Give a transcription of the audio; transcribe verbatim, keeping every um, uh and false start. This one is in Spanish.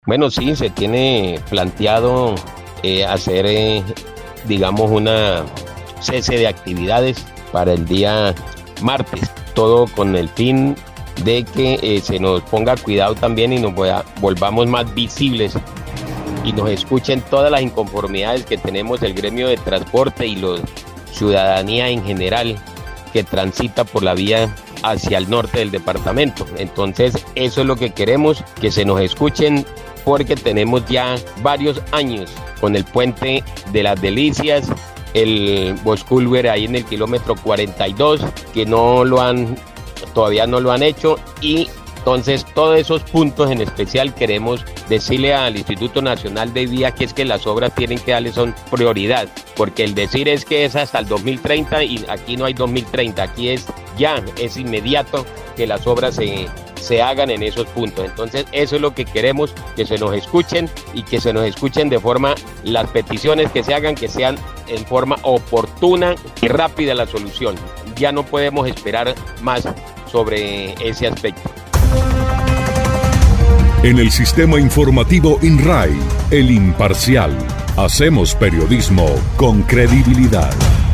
Bueno, sí, se tiene planteado eh, hacer, eh, digamos, una cese de actividades para el día martes, todo con el fin de que eh, se nos ponga cuidado también y nos voy- volvamos más visibles y nos escuchen todas las inconformidades que tenemos el gremio de transporte y la ciudadanía en general que transita por la vía hacia el norte del departamento. Entonces, eso es lo que queremos, que se nos escuchen, porque tenemos ya varios años con el puente de las Delicias, el Bosculver ahí en el kilómetro cuarenta y dos, que no lo han, todavía no lo han hecho, y entonces todos esos puntos en especial queremos decirle al Instituto Nacional de Vías que es que las obras tienen que darle son prioridad, porque el decir es que es hasta el dos mil treinta y aquí no hay dos mil treinta, aquí es ya, es inmediato que las obras se, se hagan en esos puntos. Entonces eso es lo que queremos, que se nos escuchen y que se nos escuchen de forma, las peticiones que se hagan, que sean en forma oportuna y rápida la solución. Ya no podemos esperar más sobre ese aspecto. En el sistema informativo INRAI, El Imparcial, hacemos periodismo con credibilidad.